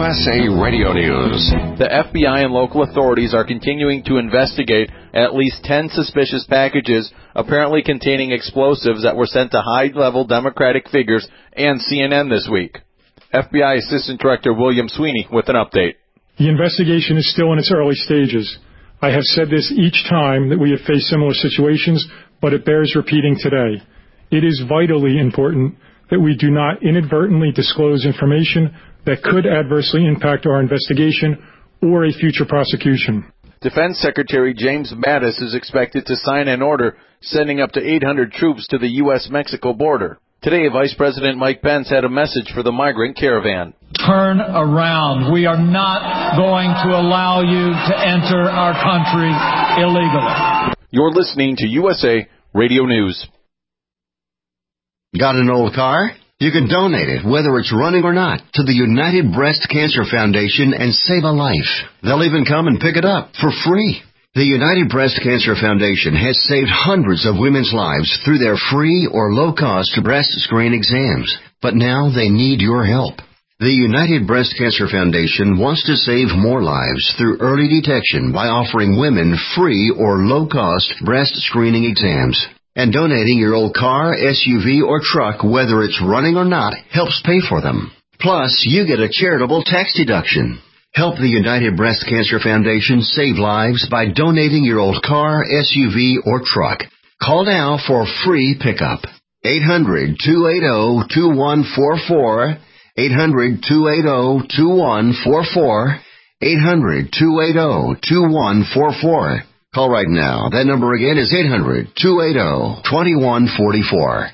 USA Radio News. The FBI and local authorities are continuing to investigate at least 10 suspicious packages apparently containing explosives that were sent to high-level Democratic figures and CNN this week. FBI Assistant Director William Sweeney with an update. The investigation is still in its early stages. I have said this each time that we have faced similar situations, but it bears repeating today. It is vitally important that we do not inadvertently disclose information that could adversely impact our investigation or a future prosecution. Defense Secretary James Mattis is expected to sign an order sending up to 800 troops to the U.S.-Mexico border. Today, Vice President Mike Pence had a message for the migrant caravan. Turn around. We are not going to allow you to enter our country illegally. You're listening to USA Radio News. Got an old car? You can donate it, whether it's running or not, to the United Breast Cancer Foundation and save a life. They'll even come and pick it up for free. The United Breast Cancer Foundation has saved hundreds of women's lives through their free or low-cost breast screen exams. But now they need your help. The United Breast Cancer Foundation wants to save more lives through early detection by offering women free or low-cost breast screening exams. And donating your old car, SUV, or truck, whether it's running or not, helps pay for them. Plus, you get a charitable tax deduction. Help the United Breast Cancer Foundation save lives by donating your old car, SUV, or truck. Call now for free pickup. 800-280-2144. 800-280-2144. 800-280-2144. Call right now. That number again is 800-280-2144.